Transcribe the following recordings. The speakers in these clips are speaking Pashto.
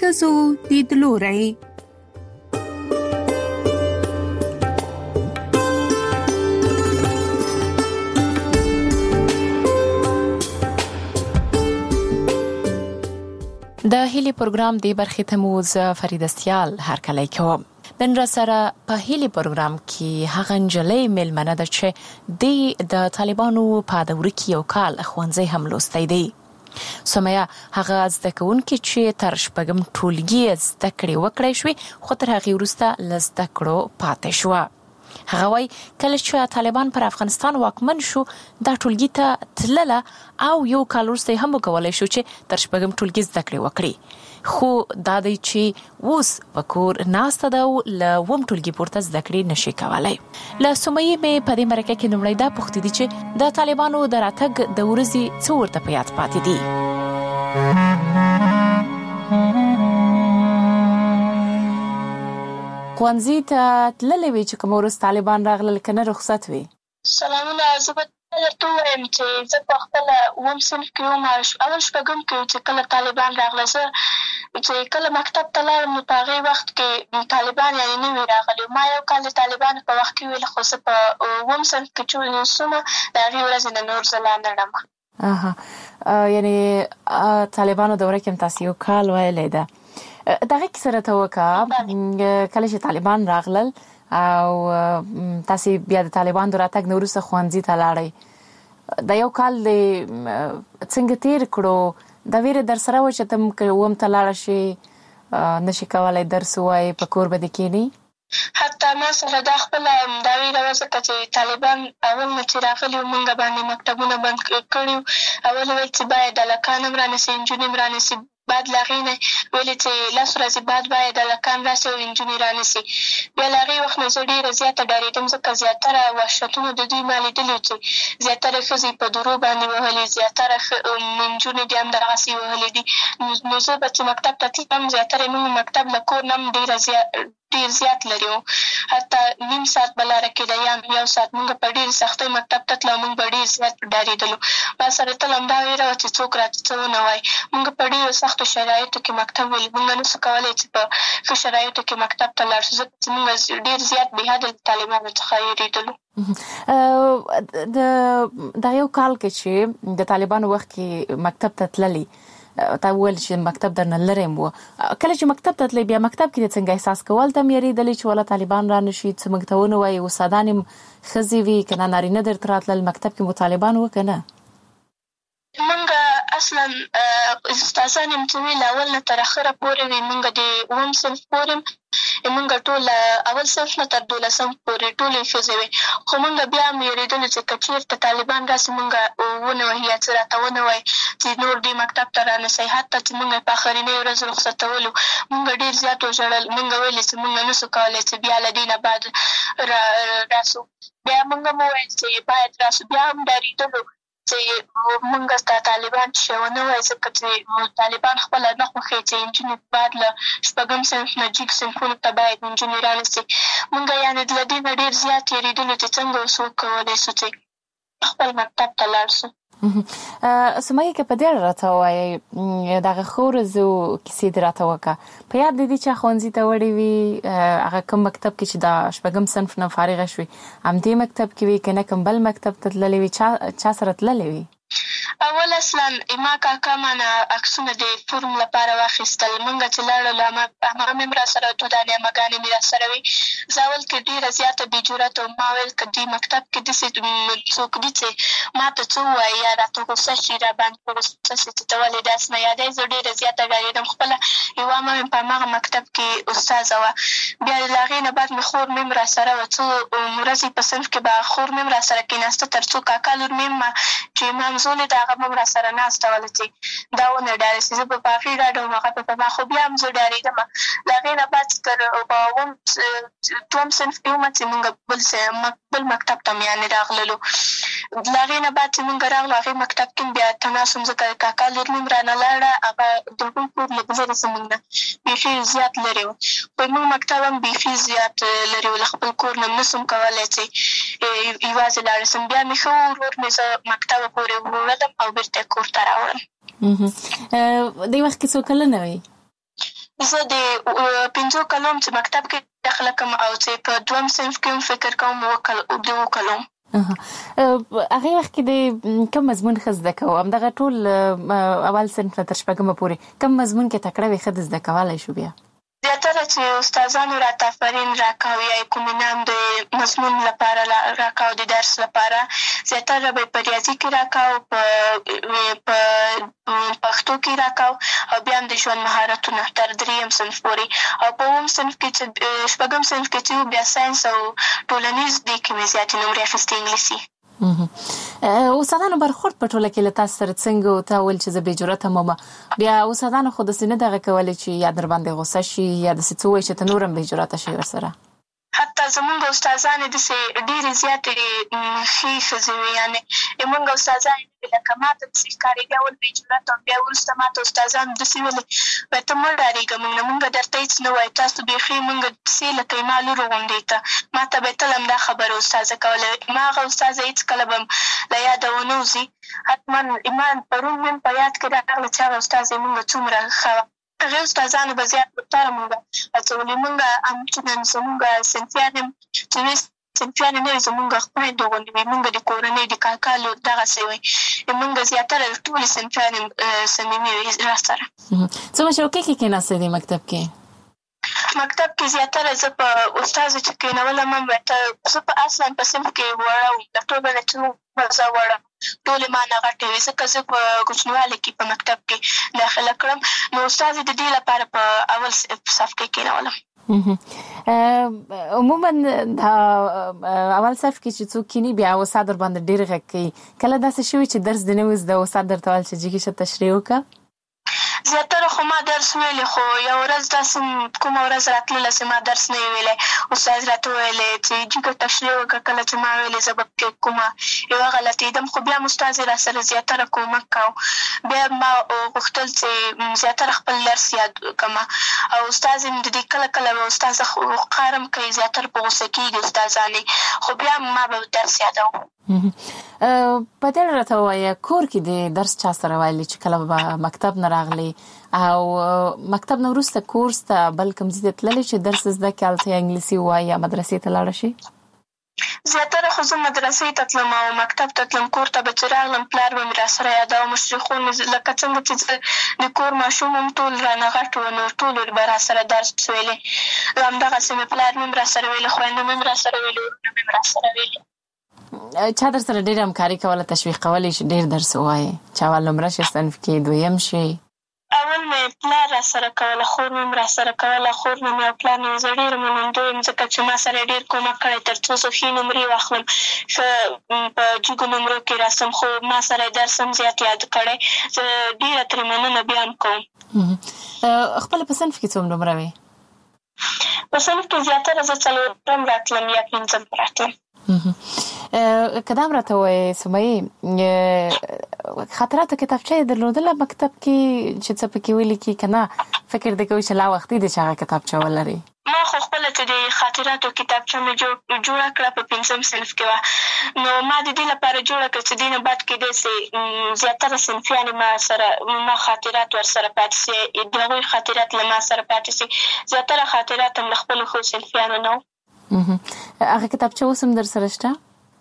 ښځو لیدلوری. د هیلي پروګرام دی برخې ته مو زه فریده سیال هرکلی کوم. نن را سره په هیلي پروګرام کې هغه نجلۍ میلمنه ده چې د طالبانو په دوره کې یو کال ښوونځی هم لوستی دی. سمیه هغه زده کوونکې چې تر شپږم ټولګي زده کړې وکړی شوې خو تر هغې وروسته له زده کړو پاتې شوه. هغه وایي کله چې طالبان پر افغانستان واکمن شو دا ټولګي ته تلله او یو کال وروسته هم وکولای شو چې تر شپږم ټولګي زده کړې وکړي، خو دا دی چې اوس په کور ناسته ده او له اووم ټولګي پورته زده کړې نشي کولی. له سمیې مې په دې مرکه کې لومړی دا پوښتنه دي چې د طالبانو د راتګ د ورځې څه ورته په یاد پاتې دي. ښوونځي ته تللی وي چې کوم ورځ طالبان راغلل که نه رخصت وي؟ سلامونه، زه به درته ووایم چې زه په خپله اووم صنف کې وم، اول شپږم کې چې کله طالبان راغله. زه چې کله مکتب ته لاړم نو په هغې وخت کې طالبان یعنې نه وي راغلي. ما یو کال د طالبانو په وخت کې ویل، خو زه په اووم صنف کې چې وسومه د هغې ورځې نه نور زه لا نه ړم. یعنې طالبانو دوره کې هم تاسې یو کال ویلی ده. دغه کیسه راته وکړه کله چې طالبان راغلل او تاسې بیا د طالبانو د راتګ نه وروسته ښوونځي ته لاړئ. دا یو کال دې څنګه تېر کړو؟ دا ویره در سره وه چې ته که اووم ته لاړه شي نشي کولی درس ووایې، په کور به دې کښېني؟ حتی ما سره دا خپله دا ویره وه ځکه چې طالبان اول نه چې راغلي وو موږ باندې مکتبونه بند کړي وو. اول ویل چې باید هلکان هم رانیسي انجونې هم رانیسي، بعد له هغې نه ویلې چې 10 ورځې بعد باید هلکان راسي او انجونې رانیسي. بیا له هغې وخت نه زه ډېره زیاته ډارېدم ځکه زیاتره وحشتونه د دوی ما لیدلي چې زیاتره ښځې په درو باندې وهلي، زیاتره نجونې دې هم دغسې وهلي دي. نو زه به چې مکتب ته تلم زیاتره موږ مکتب له کور نه هم ډېر زیات لرې وو. حتی نیم ساعت به لاره کېده یا یو ساعت. موږ په ډېرې سختۍ مکتب ته تلو، موږ به ډېر زیات ډارېدلو. ما سره تل همدا ویره وه چې څوک راته څه ونه وایي. موږ په ډېرو سختو شرایطو کې مکتب ولي، موږ نسو کولی چې په ښه شرایطو کې مکتب ته لاړ شو ځکه چې موږ ډېر زیات بېحده له طالبانو څخه وېرېدلو. دا یو کال کې چې د طالبانو وخت کې مکتب ته تللی، تا وویل چې مکتب درنه لرې و. کله چې مکتب ته تللی بیا مکتب کې دې څنګه احساس کول؟ ته هم یېرېدلې چې والا طالبان را نشي څه موږ ته ونه وایي؟ استادان هم ښځې وي که نه نارینه درته راتلل؟ مکتب کې مو طالبان وه که نه؟ موږ اصلا استادان یم چې وي له اول نه تر اخره پورې وي. موږ د اووم صنف پورې موږ ټول اول صنف نه تر 12 پورې ټولې ښځې وې. خو موږ بیا هم یېرېدلو چې که چېرته طالبان راسي موږ ونه وهي یا څه راته ونه وایي چې نور دې مکتب ته رانسئ. حتی چې موږ په آخرنۍ ورځ رخصتولو موږ ډېر زیات وژړل. موږ ویلې چې موږ نسو کولی چې بیا له دې نه بعد راسو. بیا موږ هم وویل چې باید راسو. بیا هم ډارېدلو چې موږ ته طالبان چې ونه وایي ځکه چې طالبان خپله نه خوښوي چې نجونې بعد له شپږم صنف نه جګ صنفونو ته باید نجونې رانیسي. موږ یعنې له دې نه ډېر زیات یېرېدلو چې څنګه اوس وکولی سو چې خپل مکتب ته لاړ سو. سمیه که په دې اړه راته ووایې دغه ښو ورځو کیسې دې راته وکړه. په یاد دې دي چې ښوونځي ته وړې وي هغه کوم مکتب کې چې د شپږم صنف نه فارغه شوې همدې مکتب کې وي که نه کوم بل مکتب ته تللې وي؟ چا سره تللې وي؟ اول اصلا ما کاکا مانه عکسونه د فورم لپاره واخیستل. موږ چې لاړو همغه مې هم را سره څو دانې امهګانې مې را سره وي. زه اول کې ډېره زیاته بې جرته وم. ما ویل که دې مکتب کې داسې څوک دي چې ما ته څه ووایي یا راته غوسه شي را باندې په غوسه شي چې ته ولې داسې نه یادوې. زه ډېره زیاته ډارېدم. خپله یوه عمه مې په همغه مکتب کې استاذه وه. بیا له هغې نه بعد مې خور مې هم را سره وه. څو ورځې په صنف کې به خور مې هم را سره کېناسته تر څو کاکا لور مې هم چې مامزولې ده هغه به هم را سره ناسته وله چې دا ونه ډارې چې زه به په هغې ډاډه وم هغه به په ما. خو بیا هم زه ډارېدم. له هغې نه بعد تر په دوم صنف کې ومه چې مونږ بل مکتب ته مې یعنې راغللو. له هغې نه بعد چې مونږ راغلو هغې مکتب کې بیا تناس وم ځکه کاکا لور مې هم رانه لاړه. هغه د هغوی کور لږ لرې زمونږ نه بیخي زیات لرې و. خو زمونږ مکتب هم بیخي زیات لرې و. له خپل کور نه نسم کولی چې یوازې لاړه سم. بیا مې ښه ورور مې زه مکتبه پورې وړلم او بېرته کور ته راوړم. دې وخت کې څو کلنه وې؟ زه د 5 کلوم چې مکتب کې داخله کوم او چې په 2م صنف کې هم فکر کوم 2 کلوم. هغه وخت کې د کوم مضمون ښه زده کوو؟ همدغه ټول اول صنف نه تر 8مه پورې کوم مضمون کې تکړه وي ښه زده کولی شو؟ بیا زیاتره چې استادانو راته آفرین راکاو یا کوم انعام د مضمون لپاره راکاو د درس لپاره، زیاتره به په ریاضي کې راکاو، په پښتو کې راکاو او بیا هم د ژوند مهارتونه تر 3م صنف پورې. او په 9م صنف کې چې 8م صنف کې چې بیا ساینس او ټولنیز دې کې مې زیاتې نمرې اخیستې انګلیسي. استادانو برخورد په ټوله کې له تاسو سره څنګه و؟ ته ویل چې زه بې جرأته مم، بیا استادانو خو داسې نه دغه کولی چې یا در باندې غوسه شي یا داسې څه ووایي چې ته نور هم بې جرأته شي ورسره؟ حتی زمونږ استادانې داسې ډېرې زیاتې ښې ښځې وې، یعنې زمونږ استادانې لکه ما ته داسې ښکارېدې اول بې جرأته او بیا وروسته ما ته استادانو داسې ویلې وایي ته مه ډارېږه، موږ نه موږ درته هېڅ نه وایو، تاسو بیخي موږ داسې لکه زما لور غوندې ته. ما ته به یې تل همدا خبره استاذه کوله. ما هغه استاذه هېڅکله به له یاده ونه وځي. حتما ایمان پرون مې په یاد کې راغله چې هغه استاذه موږ څومره ښه وه. هغې استادانو به زیات بهتره موږ هڅولې. موږ همچنان زموږ صنفیان هم چې وې صنفیان نه وي زموږ خویندو غوندې وي، موږ د کورنۍ د کاکا لور دغسې وی. موږ زیاتره ټولې صنفیان هم صمیمي وي را سره. څومره شوقي کې کېناستې دې مکتب کې؟ مکتب کې زیاتره زه په استازو چې کېنولم هم زه په اصلا په صنف کې وړه وم، د ټولو نه چې زه وړه ټولې ما نه غټې وې، ځکه زه په کوچنیوالي کې په مکتب کې داخله کړم. نو استازې د دې لپاره په اول صف کې کېنولم. عموما دا اول صف کې چې څوک کینی بیا استاد در باندې ډېر غږ کوي. کله داسې شوي چې درس دې نه وي زده استاد درته ویل چې جګې شه تشریح وکړه؟ زیاتره خو ما درس ویلې، خو یو ورځ داسې کومه ورځ راتلله چې ما درس نه وی ویلی. استاد راته ویلې چې جګه تشریح وکړه. کله چې ما ویلې زه به پکې کومه یوه غلطېدم، خو بیا هم استاد را سره زیاتره کومک کوو. بیا ما غوښتل چې زیاتره خپل درس یاد کړمه. او استاد د دې کله کله به استاد قهرم کوي، زیاتره په غوسه کېږي استادانې، خو بیا ما به درس یادوم. په دې راته ووایه کور کې د درس چا سره ویلي چې کله به مکتب نه راغلی او مکتب نه وروسته کورس ته بل کوم ځای ته تللی چې درس زده کړې، هلته یا انګلیسي ووایي یا مدرسې ته لاړه شي؟ زیاتره خو زه مدرسې ته تلم او مکتب ته تلم. کور ته به چې راغلم پلار به مې را سره یاداو، مشرخون مې لکه څنګه چې د کور ماشوم هم ټول رانه غټ وو، نو ټولو به را سره درس ویلې. همدغسې مې پلار مې هم را سره ویلې، خویندو مې هم را سره ویلې، ورونه مې هم را سره ویلې. چا در سره ډېره همکاري کوله، تشویق کولی چې ډېر درس ووایې؟ چې اول نمره شي صنف کې، دویم شي؟ اول مې پلار را سره کوله، خور مې هم را سره کوله. خور مې او پلار مې زه ډېره منندوی یم، ځکه چې ما سره ډېر کومک کړی تر څو زه ښې نمرې واخلم، ښه په جګو نمرو کې راسم. خو ما سره درس هم زیات یاد کړی. زه ډېره ترې مننه بیا هم کوم. خپله په صنف کې څوم نمره وې؟ په صنف کې زیاتره زه 4م راتلم یا 5م راتلم. که دا هم راته ووایې سمیې، خاطراتو کتابچه یې درلودله مکتب کې چې څه پکې ولیکي که نه فکر دې کوي چې لا وختي دی چې هغه کتابچه ولري؟ ما خو خپله چې د خاطراتو کتابچه مې جوړه کړه په 5م صنف کې وه. نو ما د دې لپاره جوړه کړه چې دې نه بعد کېدی سي زیاتره صنفیانې ما خاطرات ورسره پاتې سي، د هغوی خاطرات له ما سره پاتې سي. زیاتره خاطرات هم له خپلو ښو صنفیانو نه وو. هغه کتابچه اوس هم در سره شته؟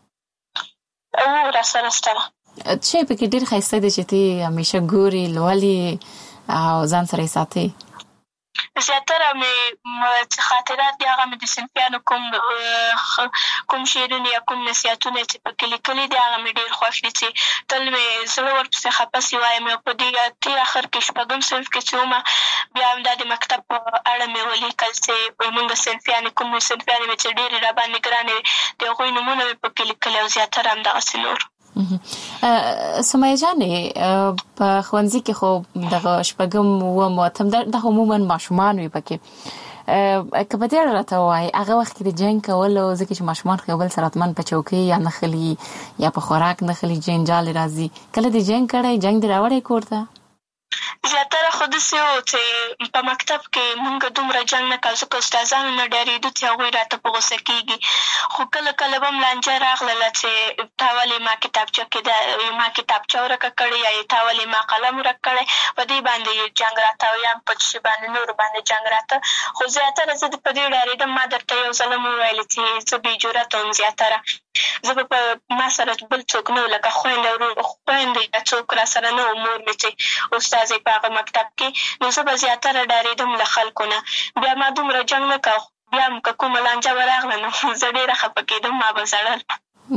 را سره شته. څه یې پکې ډېر ښایسته دی چې ته همیشه ګورې، لولې او ځان سره یې ساتې؟ زیاتره مې خاطرات دي هغه مې د صنفیانو کوم شعرونه یا کوم نصیحتونه چې پکې لیکلي دي هغه مې ډېر خوښ دي چې تل مې زړه ورپسې خفه سي وایم. او په دې تېر اخر کې 8م صنف کې چې ومه بیا هم دا د مکتب په اړه مې ولیکل چې مونږ صنفیانې کوم صنفیانې مې چې ډېرې راباندې ګرانې وې د هغوی نومونه مې پکې لیکلي او زیاتره همدغسې نور. سمیه جانې په ښوونځي کې خو دغه 8م 9م 8م دغه عموما ماشومان وي پکې، که په دې اړه راته ووایي هغه وخت کې د جنګ کولو، ځکه چې ماشومان خو یو بل سره حتما په چوکۍ یا نښلي یا په خوراک نښلي، جنجال راځي، کله دې جنګ کړی؟ جنګ دې راوړی کور ته؟ زیاتره خو داسې و چې په مکتب کې مونږ دومره جنګ نه کول، ځکه استادانو نه ډارېدو چې هغوی راته په غوسه کېږي. خو کله کله به م لانجه راغلله چې تا ولې ما کتابچه کې ما کتابچه ورکه کړې یا تا ولې ما قلم ورک کړی، په دې باندې جنګ راته او یا په شي باندې نورو باندې جنګ راته. خو زیاتره زه په دې ډارېدم. ما درته یو ځل هم وویلې چې زه بې جرته وم. زیاتره زه به په ما سره بل څوک نه و، لکه خویندې یا څوک را سره نه و، مور مې چې استازی په هغه مکتب کې، نو زه به زیاتره ډارېدم له خلکو نه. بیا ما دومره جنګ نه کوه، بیا هم که کومه لانجه به راغله نو زه ډېره خفه کېدم، ما به ژړل.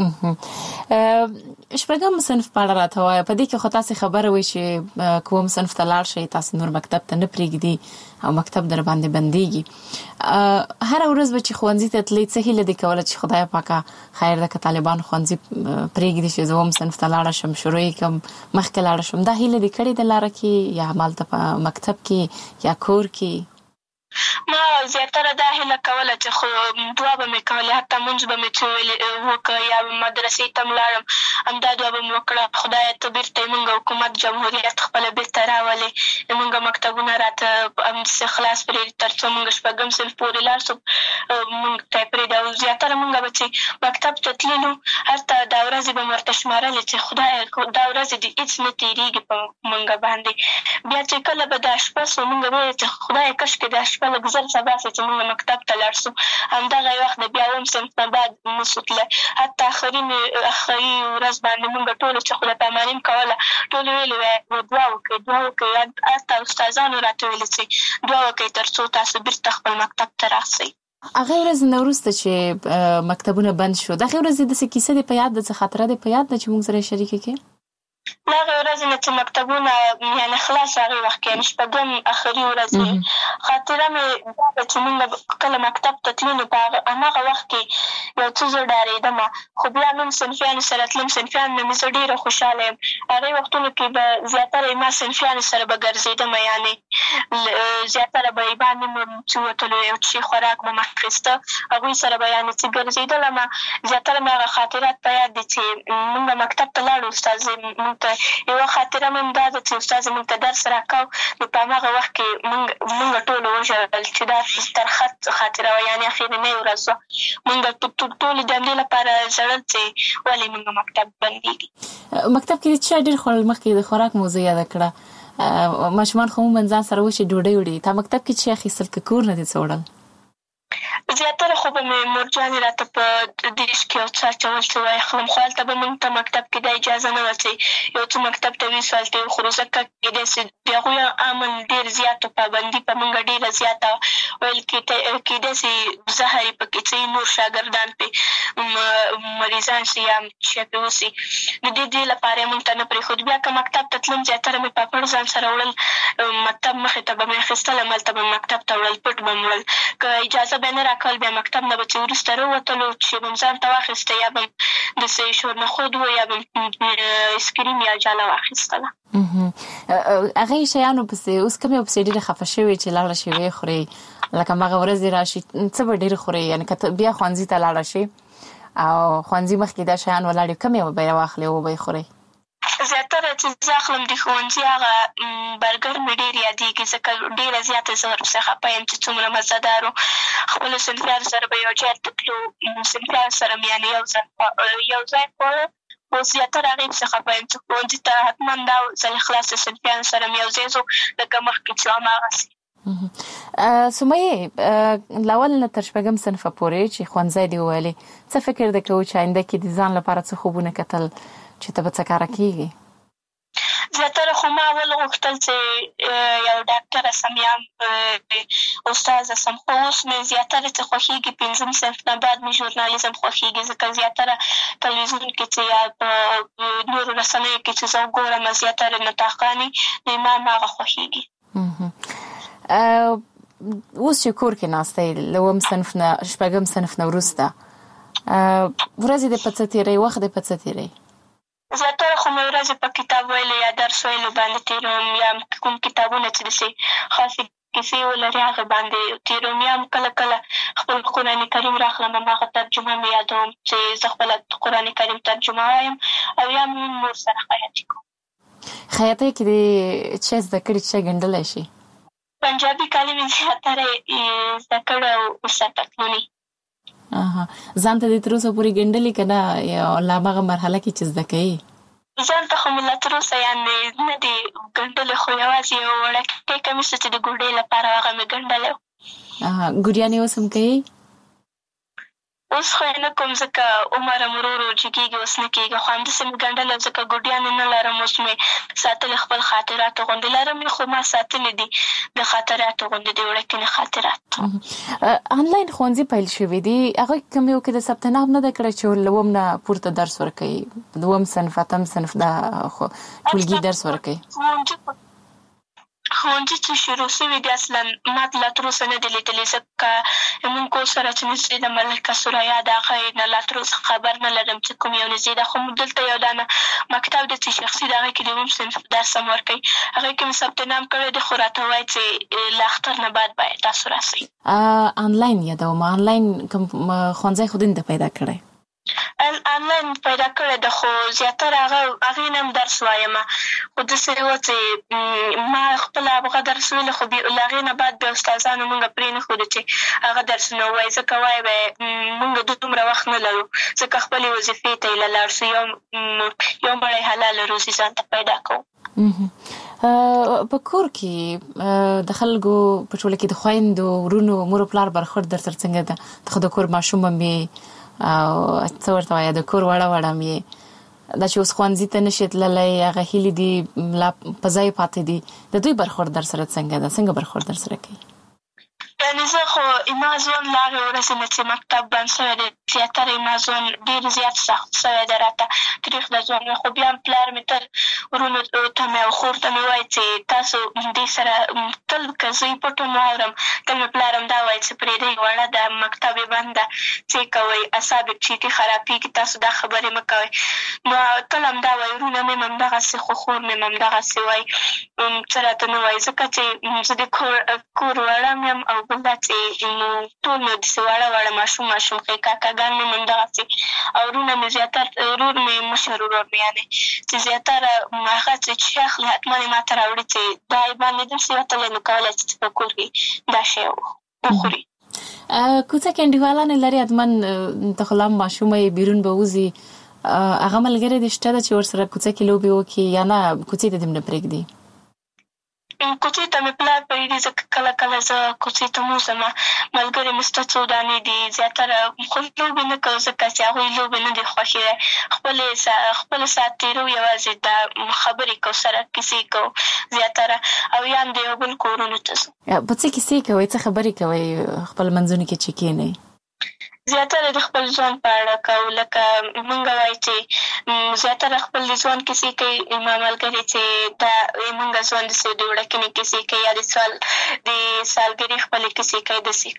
شپږم صنف په اړه راته وایه. په دې کې خو تاسې خبره وایي چې کوم صنف ته لاړ شئ تاسې نور مکتب ته نه پرېږدي او مکتب در باندې بندېږي. هره ورځ به چې ښوونځي ته تلئ څه هیله دې کوله چې خدای پاکه خیر ده که طالبان ښوونځي پرېږدي چې زه هم صنف ته لاړه شم، شروع یې کړم، مخکې لاړه شم. دا هیله دې کړې ده لاره کې یا همالته په مکتب کې یا کور کې؟ ما زیاتره دا هیله کوله چې خو دعا به مې کولې، حتی مونځ به مې څه وکړه یا مدرسې ته م لاړم، همدا دعا به مې وکړه، خدایه ته بېرته یې مونږ حکومت جمهوریت خپله بېرته راولې، مونږ مکتبونه راته همداسې خلاص پرېږدي تر څو مونږ شپږم صنف پورې لاړ شو، مونږ ته یې پرېږدي. او زیاتره مونږ به چې مکتب ته تللو هلته دا ورځې به مې ورته شمارلې چې خدایه دا ورځې دې هېڅ نه تېرېږي په مونږ باندې. بیا چې کله به دا شپه سو مونږ به ویل چې خدایه کشکې دا شپه لږ زر سبا سي چې مونږ مکتب ته لاړ سو. همدغه وخت د بیا اووم صنف نه بعد نسو تللی، حتی آخري ورځ باندې مونږ ټولو چې خدای پاماني م کوله ټولو ویلې وی دعا وکړئ. حتی استادانو راته ویلې چې دعا وکړئ تر څو تاسو بېرته خپل مکتب ته راسئ. هغې ورځې نه وروسته چې مکتبونه بند شو، دغې ورځې داسې کیسه دې په یاد ده، څه خاطره دې په یاد ده چې مونږ سره یې شریکه کړې؟ له هغې ورځې نه چې مکتبونه یعنې خلاص هغې وخت کې یعنې شپږم آخري ورځ خاطره مې دا ده چې مونږ کله مکتب ته تلو نو په هماغه وخت کې یو څه زه ډارېدمه، خو بیا مې صنفیانو سره تلم، صنفیانو نه مې زه ډېره خوشحاله یم. هغې وختونو کې به زیاتره ما صنفیانو سره به ګرځېدمه، یعنې زیاتره به یې باندې مې چې وتلو یو څه خوراک به مې اخېسته، هغوی سره به یعنې چې ګرځېدلمه. زیاتره مې هغه خاطرات په یاد دي چې مونږ مکتب ته لاړو، استاد یوه خاطره مې هم دا ده چې استاد مونږ ته درس راکاو نو په هماغه وخت کې مونږ ټولو وژړل چې دا ترخه خاطره وه، یعنې اخرنۍ ورځ وه. مونږ ټولو د همدې لپاره ژړل چې ولې مونږ مکتب بندېږي. مکتب کې څه ډېر خوړل؟ مخکې د خوراک موضوع یاده کړه، ماشومان خو عموماً ځان سره وچې ډوډۍ وړي، تا مکتب کې څه اخیستل که کور نه دې څه وړل؟ زیاتره خو به مې مورجانې راته په دیش کې یو څه اچول څه واخلم، خو هلته به مونږ ته مکتب کې دا اجازه نه وه چې یو څه مکتب ته ویسو هلته یې وخورو، ځکه کېدای سي د هغوی امن ډېر زیات و، پابندي په مونږ ډېره زیاته وه، ویل کېدای سي زهر یې پکې څه نور شاګردان پرې مریضان سي یا څه پرې وسي، نو دې لپاره یې مونږ ته نه پرېښود. بیا که مکتب ته تلم زیاتره مې پاپړ ځان سره وړل، مکتب مخې ته به مې اخېستل، هملته به مکتب ته وړل، پټ به م وړل، که اجازه به یې نه راکول بیا مکتب نه به چې وروسته راووتلو چې به م ځان ته واخېسته یا به م داسې شورنخود و یا به م اسکریم یا جاله واخېستله. هغې شیانو پسې اوس کوم یو پسې ډېرې خفه شوې چې لاړه شي ویې خورې، لکه هماغه ورځې راشي څه به ډېر خورې، یعنې که بیا ښوونځي ته لاړه شي او ښوونځي مخکې دا شیان ولاړ وي، کوم یو به یې واخلې او به یې خورې؟ زیاتره چې زه اخلم د ښوونځي هغه برګر مې ډېر یادېږي، ځکه ډېره زیاته زه ورپسې خفه یم چې څومره مزهدار و. خپلو صنفیانو سره به یو ځای ته تلو، صنفیانو سره مې یعنې یو ځای خوړه، خو زیاتره هغې پسې خفه یم چې ښوونځي ته حتما دا ځل خلاص صنفیانو سره مې یو ځای ځو لکه مخکې چې هماغسې. سمیې له اول نه تر شپږم صنفه پورې چې ښوونځی دې وویلې، څه فکر دې کوو چې آینده کې د ځان لپاره څه خوبونه کتل چې ته به څه کاره کېږي؟ زیاتره خو ما اول غوښتل چې یو ډاکټره سم یا استاذه سم، خو اوس مې زیاتره چې خوښېږي پنځم صنف نه بعد مې ژورنالیزم خوښېږي، ځکه زیاتره تلویزیون کې چې یا په نورو رسنیو کې چې زه وګورم زیاتره نطاقانې نو ما هغه خوښېږي. اوس چې کور کې ناسته یې له اووم صنف نه شپږم صنف نه وروسته ورځې دې په څه تېروي، وخت دې په څه تېروي؟ زیاتره خو مې ورځې په کتاب ویلو یا درس ویلو باندې تېروم، یا کوم کتابونه چې داسې خاصې کیسې ولري هغه باندې تېروم، یا هم کله کله خپل قرآن کریم راخلم هماغه ترجمه مې یادوم چې زه خپله قرآن کریم ترجمه وایم، او یا هم نور سره خیاطي کوم. خیاطۍ کې د چا زده کړي چې ګنډلی شي؟ پنجابي کالي مې زیاتره زده کړي او سرپتلوني. ځان ته دې تر اوسه پورې ګنډلي که نه یا لا هماغه مرحله کې چې زده کوې؟ ځان ته خو مې لا تر اوسه یعنې نه دي ګنډلي، خو یوازې یو وړوکی کمیس چې د ګوډۍ لپاره هغه مې ګنډلی و. ګوډیانې اوس هم کوې؟ اوس خو یې نه کوم ځکه عمر هم ورو ورو جګېږي، اوس نه کېږي، خو همداسې مې ګنډلی ځکه ګوډیانې نه لرم. اوس مې ساتلې خپل خاطراتو غوندې لرم یې، خو ما ساتلې دي د خاطراتو غوندې د وړکینې خاطرات. آنلاین ښوونځي پیل شوي دي، هغه کوم یو کې د ثبت نام نه ده کړی چې له اووم نه پورته درس ورکوي، دوم صنف اتم صنف دا ټولګي درس ورکوي؟ ښوونځي چې شروع شوي دي اصلا ما لا تر اوسه نه دي لیدلي، ځکه زموږ کور سره چې نږدې ده ملکه سوریا د هغې نه لا تر اوسه خبر نه لرم چې کوم یو نږدې ده. خو دلته یو دانه مکتب دی چې شخصي د هغې کې د اووم صنف درس هم ورکوي، هغې کې مې ثبت نام کړی دی، خو راته وایي چې له اختر نه بعد باید تاسو راسئ. آنلاین یادوم، آنلاین کوم ښوونځی خو دې ته پیدا کړی؟ آنلاین پیدا کړی ده، خو زیاتره هغې نه هم درس وایم، خو داسې وه چې ما خپله هغه درس ویلو، خو له هغې نه بعد بیا استادانو موږ پرې نه ښودو چې هغه درسونه ووایي، ځکه وایي به یې موږ دومره وخت نه لرو، ځکه خپلې وظیفې ته یې له لاړ شو، یو مړی حلاله روزي ځان ته پیدا کوو. په کور کې د خلکو په ټوله کې د خویندو ورونو مور و پلار برخورد در سره څنګه ده؟ ته خو د کور ماشوم هم یې او څه ورته وایه د کور وړه وړه هم یې، دا چې اوس ښوونځي ته نشي تللی، هغه هیلې دي لا په ځای پاتې دي، د دوی برخورد در سره څنګه ده؟ څنګه برخورد در سره کوي؟ یعنې زه خو زما ژوند له هغې ورځې نه چې مکتب بند شوی دی زیاتره زما ژوند ډېر زیات سخت شوی دی، راته تریخ د ژوند. خو بیا هم پلار مې تل ورونو ته مې او خور ته مې وایي چې تاسو دې سره تل که زه یې پټ هم واورم، تل مې پلار هم دا وایي چې پرېږدئ وړه ده، مکتب یې بند ده، څه یې کوئ، اعصاب یې چیټي خرابېږي، تاسو دا خبرې مه کوئ. نو تل همدا وایي، ورونه مې هم همدغسې، خو خور مې هم همدغسې وایي، څه راته نه وایي، ځکه چې زه د کور وړه م یم، او بل دا چې ټول مې داسې وړه ماشوم ښې کاکاګان مې هم همدغسې، او ورونه مې زیاتره ورور مې مشر ورور مې یعنې چې زیاتره هغه چې شی اخلي حتما یې ما ته راوړي چې دا یې باندې داسې وتلی، نو کولی شي چې په کور کې دا شی وخوري. کوڅه کې انډیوالانې لري حتما، ته خو لا هم ماشومه یې، بیرون به وځي، هغه ملګرې دې شته ده چې ورسره کوڅه کې لوبې وکړي یا نه کوڅې ته دې هم نه پرېږدي؟ کوڅې ته مې پلار پرېږدي، ځکه کله کله زه کوڅې ته م وځم، ملګرې مې شته څو دانې دي، زیاتره خو لوبې نه کوو ځکه چې هغوی لوبې نه دي خوښې دی، خپل ساعت تېرو یوازې دا خبرې کوو، سره کیسې کوو زیاتره، او یا هم د یو بل کورونو ته ځو. په څه کیسې کوئ، څه خبرې کوئ خپل منځونو کې چې کښېنئ؟ زیاتره د خپل ژوند په اړه کوو، لکه مونږ وایي چې زیاتره خپل د ژوند کیسې کوي، زما ملګرې چې دا مونږ ژوند داسې د وړکینې کیسې کوي، یا د سالګرې خپلې کیسې کوي، داسې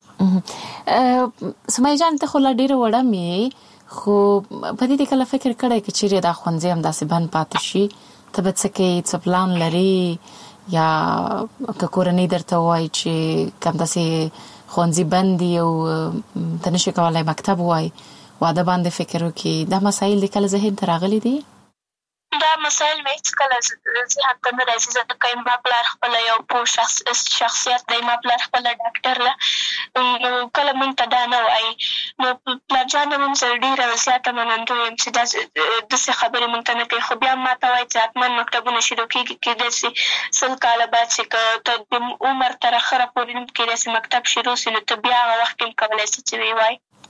کوي. سمیه جان، ته خو لا ډېره وړه مې، خو په دې کله فکر کړی که چیرې دا ښوونځی همداسې بند پاتې شي، ته به څه کوې؟ څه پلان لرې؟ یا که کورنۍ درته ووایي چې که همداسې ښوونځي بند دي او ته نشي کولی مکتب ووایي، واده باندې فکر وکړي، دا مسایل دې کله ذهن ته راغلي دي؟ دا مسایل مې هېڅکله ذهن ته نه راځي، ځکه زما پلار خپله یو پوه شخصیت دی، زما پلار خپله ډاکټر ده، نو کله موږ ته دا نه وایي. نو پلار جان هم زه ډېره زیاته منندوی یم چې داسې خبرې موږ ته نه کوي، خو بیا هم ما ته وایي چې حتما مکتبونه شروع کېږي، کېدای شي 100 کاله بعد چې که ته د عمر تر اخره پورې هم کېدای شي مکتب شروع شي، نو ته بیا هغه وخت کې هم کولی شي چې ویې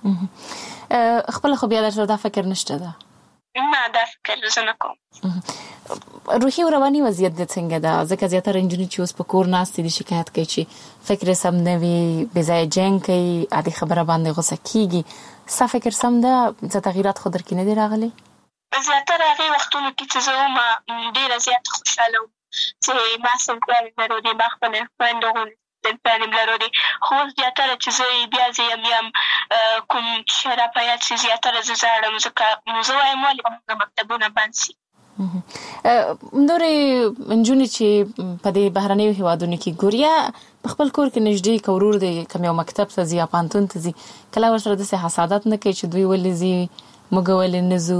وایي. خپله خو بیا درته دا فکر نشته ده؟ نه، دا فکر زه نه کوم. روحي او رواني وضعیت دې څنګه ده؟ ځکه زیاتره نجونې چې اوس په کور ناستې دي شکایت کوي چې فکر سم نه وي، بې ځایه جنګ کوي، عادي خبره باندې غوسه کېږي. ستا فکر سم ده؟ څه تغییرات خو در کې نه دي راغلي؟ زیاتره هغې وختونو کې چې زه وم ډېره زیاته خوشحاله وم چې ما صنفیان یم لرلي، ما خپله خویندو غوندې صنفیان یم لرلي، خو اوس زیاتره چې زه بیا زه یم کوم شی را په یاد شي، زیاتره زه ژاړم، ځکه زه وایم ولې به موږ مکتبونه بند شي. نورې نجونې چې په دې بهرنیو هېوادونو کې ګوري، یا په خپل کور کې نږدې که ورور دی کوم یو مکتب ته ځي یا پوهنتون ته ځي، کله ورسره داسې حسادت نه کوي چې دوی ولې ځي، موږ ولې نه ځو،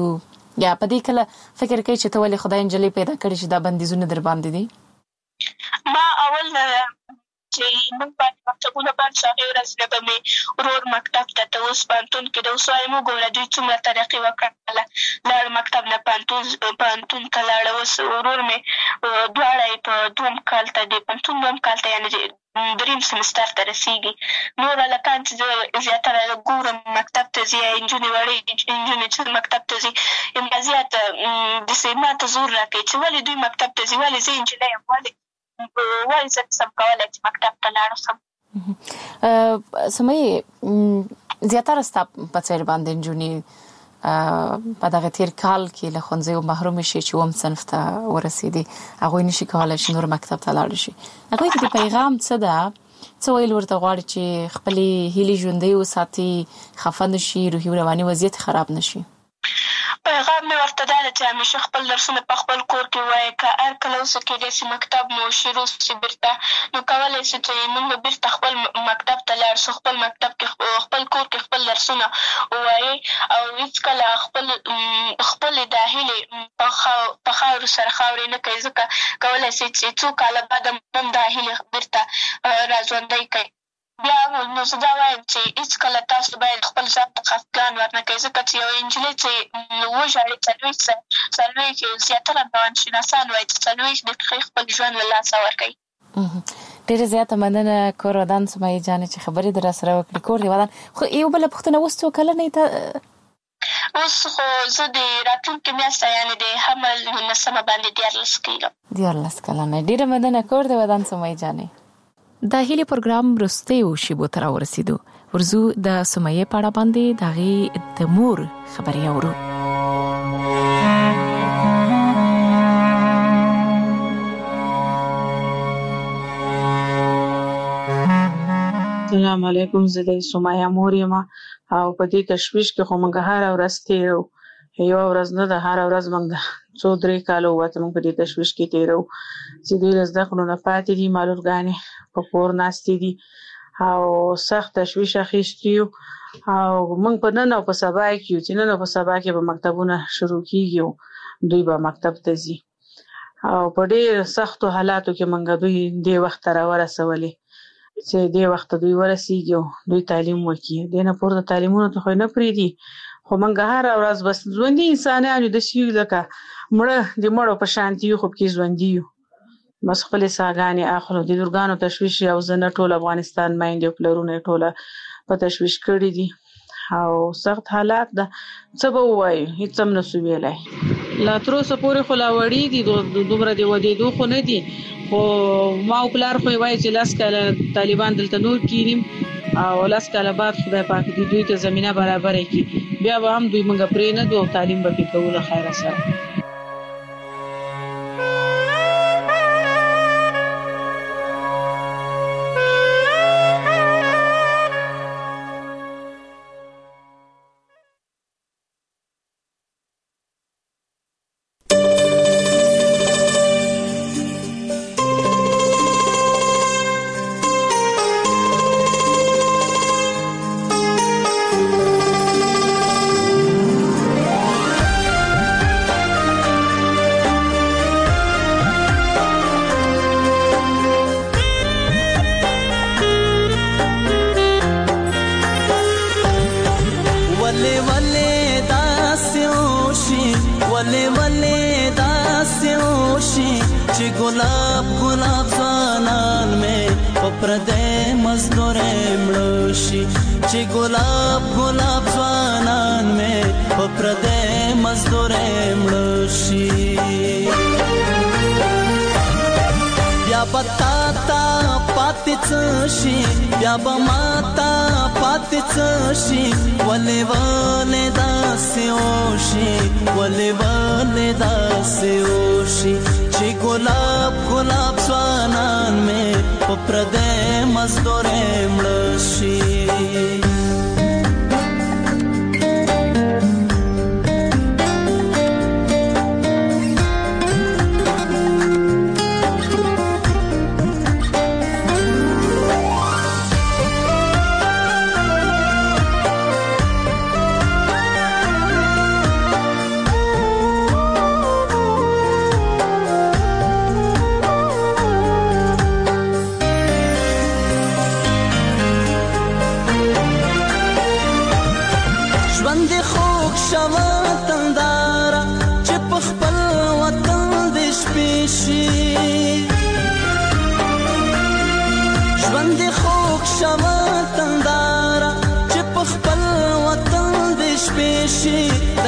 یا په دې کله فکر کوي چې ته ولې خدای انجلې پیدا کړې چې دا بندیزونه در باندې دي؟ ما اول چې موږ باندې مکتبونه بند شو، هغې ورځ نه به مې ورور مکتب ته اوس پوهنتون کې د اوس وایم وګوره دوی څومره ترقي وکړله. لاړ مکتب نه پوهنتون ته لاړه. اوس ورور مې دواړه یې په دوم کال ته د پوهنتون دوم کال ته یعنې دریم سمستر ته رسېږي. نور هلکان چې زه زیاتره ګورم مکتب ته ځي، نجونې وړې نجونې چې مکتب ته ځي، یم زیاته داسې ما ته زور راکوي چې ولې دوی مکتب ته ځي، ولې زه نجلۍ یم، ولې زه نشم کولی چې مکتب ته لاړ شم. سمیه زیاتره ستا په څېر باندې نجونې په دغه تېر کال کې له ښوونځیو محرومې شي چې اووم صنف ته ورسېدې، هغوی نشي کولی چې نور مکتب ته لاړ شي. هغوی ته د پیغام څه ده؟ څه ویل ورته غواړي چې خپلې هیلې ژوندۍ وساتي، خفه نه شي، روحي رواني وضعیت خراب نه شي؟ پیغام مې ورته دا ده چې همیشه خپل درسونه په خپل کور کې ووایه. که هر کله اوسه کېدای شي مکتب مو شروع شي بېرته، نو کولی شي چې موږ بېرته خپل مکتب ته لاړ شو، خپل مکتب کې خپل کور کې خپل درسونه ووایي او هېڅکله خپلې دا هیلې په خاورو سره خاورې نه کوي، ځکه کولی شي چې څو کاله بعد هم دا هیلې بېرته راژوندۍ کوي. بیا نو زه دا وایم چې هېڅکله تاسو باید خپل ځان ته خفګان ورنه کوئ، ځکه چې یوه نجلۍ چې وژاړي څلوېښت زیاتره روانشناسان وایي چې 40 دقیقې خپل ژوند له لاسه ورکوي. ډېره زیاته مننه کور ودان سمیه جانې چې خبرې در سره وکړې. کور دې ودان. خو یو بله پوښتنه، اوس څو کلنې ته؟ اوس خو زه د راتلونکې میاشته یعنې د حمل 19 باندې 14 کېږم. 14 کلنه. ډېره مننه کور دې ودان سمیه جانې. د هیلې پروګرام وروستیو شیبو ته راورسېدو. ورځو د سمیه په اړه باندې د هغې د مور خبرې اورو. السلام علیکم، زه د سمیه مور یم او په دې تشویش کې خو موږ هره ورځ تېرو، یوه ورځ نه ده، هره ورځ موږ 2-3 کاله ووته موږ په دې تشویش کې تېرو چې دوی له زده کړو نه پاتې دي، معلولګانې په کور ناستې دي او سخت تشویش اخیستي یو. او موږ په نن او په سبا کې یو چې نن او په سبا کې به مکتبونه شروع کېږي، دوی به مکتب ته ځي او په ډېر سختو حالاتو کې موږ دوی دې وخت ته راورسولې چې دې وخت دوی ورسېږي او دوی تعلیم وکړي. دې نه پورته تعلیمونو ته خو نه پرېږدي، خو موږ هره ورځ بس ژوندي انسانان یو، داسې یو لکه مړه د مړو په شانتي یو، خو پکې ژوندي یو، بس خپلې ساګانې اخلو. د لورګانو تشویش او زه نه ټول افغانستان میندې او پلرونه یې ټوله په تشویش کړي دي او سخت حالات ده. څه به ووایو، هېڅ هم نسو ویلی. لا تر اوسه پورې خو لا وړي دي، دومره د ودېدو خو نه دي، خو ما او پلار خو یې وایي چې 10 کاله طالبان دلته نور کینیم او 10 کاله بعد خدای پاک دې دوی ته زمینه برابره کړي، بیا به هم دوی موږ پرېنږدو او تعلیم به پرې کوو له خیره سره.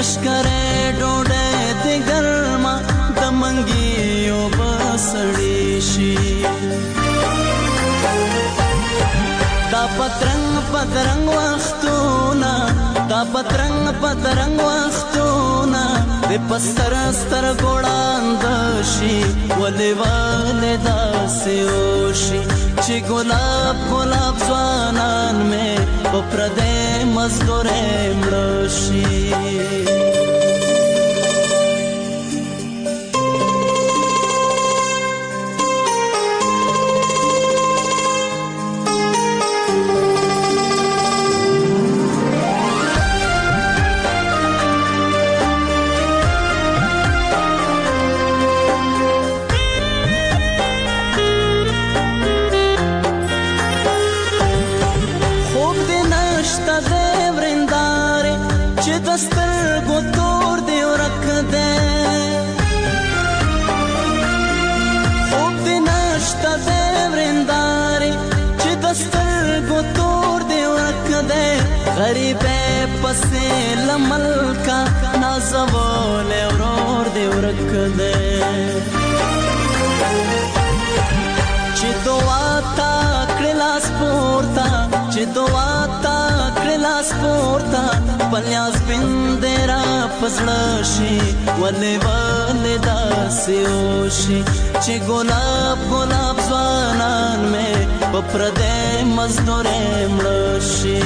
تشکره ډوډۍ د ګرمه د منګیو بسړې شي دا پترنګ وختونه دا پترنګ وختونه د پستر ستر ګوړاند شي ولې داسې وشي چې ګلاب ځوانان مې په پردې مزدورې مړه شي سترګو تور دی ورک دی خوب دی نشته دی ورندارې چې د سترګو تور دی ورک دی غریبې پسې له ملکه نازولی ورور دی ورک دی چې دعا تا کړې لاس پورته چې دعا تا کړې لاس پورته پلیاس بندې را پزړه شي ولې داسې وشي چې ګلاب ځوانان مې په پردې مزدورې مړه شي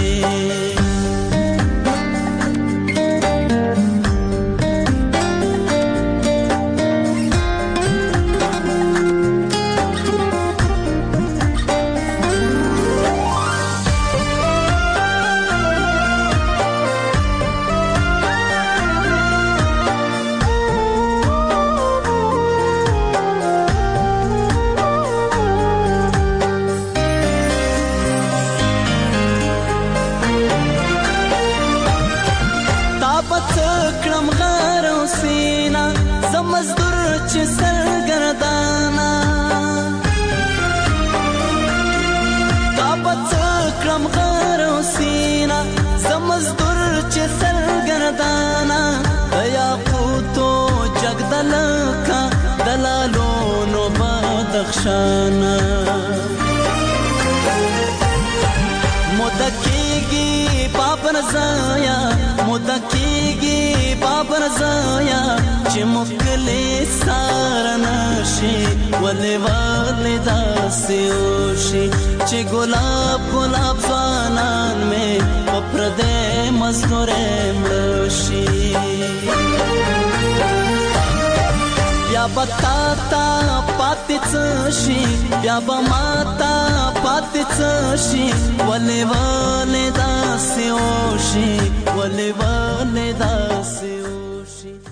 کړم غار او سینا زمزدور چې سرګردانا تا پڅ کړم غار او سینا زمزدور چې سرګردانا یاقوتو جگدل کا دلالو نو بدخشانا مدکیږي بابر زایا مدکیږي بابر زایا چې مکلې سارنا شي ولې داسې وشي چې ګلاب ځوانان مې په پردې مزدورې مړه شي بیا به تا پاتې څه شي بیا به ما تا پاتې څه شي ولې داسې وشي ولې داسې